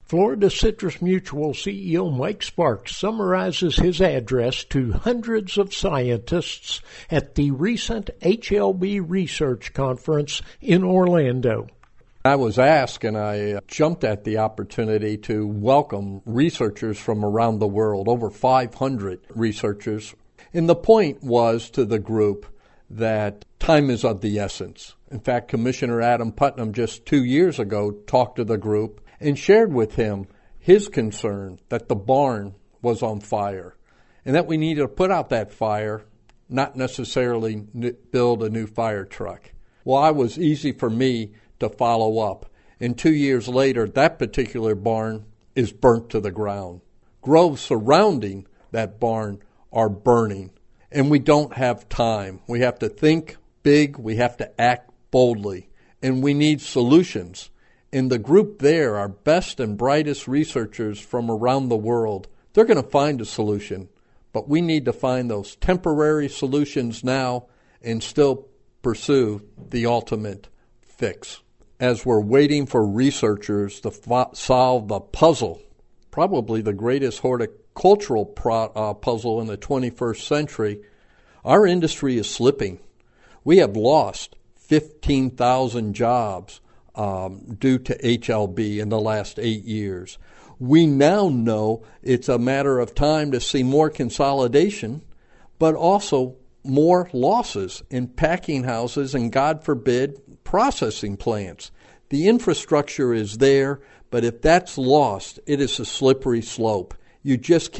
Florida Citrus Mutual CEO Mike Sparks summarizes his address to hundreds of scientists at the recent HLB Research Conference in Orlando. I was asked, and I jumped at the opportunity to welcome researchers from around the world, over 500 researchers. And the point was to the group that time is of the essence. In fact, Commissioner Adam Putnam just 2 years ago talked to the group and shared with him his concern that the barn was on fire and that we needed to put out that fire, not necessarily build a new fire truck. Well, it was easy for me to follow up. And 2 years later, that particular barn is burnt to the ground. Groves surrounding that barn are burning. And we don't have time. We have to think big. We have to act boldly. And we need solutions. And the group there, our best and brightest researchers from around the world, they're going to find a solution. But we need to find those temporary solutions now and still pursue the ultimate fix. As we're waiting for researchers to solve the puzzle, probably the greatest horticultural puzzle in the 21st century, our industry is slipping. We have lost 15,000 jobs due to HLB in the last 8 years. We now know it's a matter of time to see more consolidation, but also more losses in packing houses and, God forbid, processing plants. The infrastructure is there, but if that's lost, it is a slippery slope. You just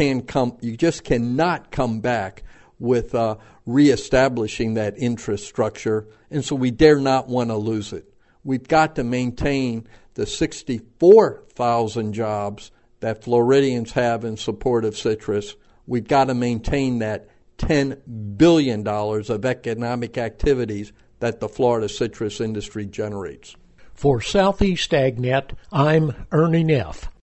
cannot come back with reestablishing that infrastructure, and so we dare not want to lose it. We've got to maintain the 64,000 jobs that Floridians have in support of citrus. We've got to maintain that $10 billion of economic activities that the Florida citrus industry generates. For Southeast AgNet, I'm Ernie Neff.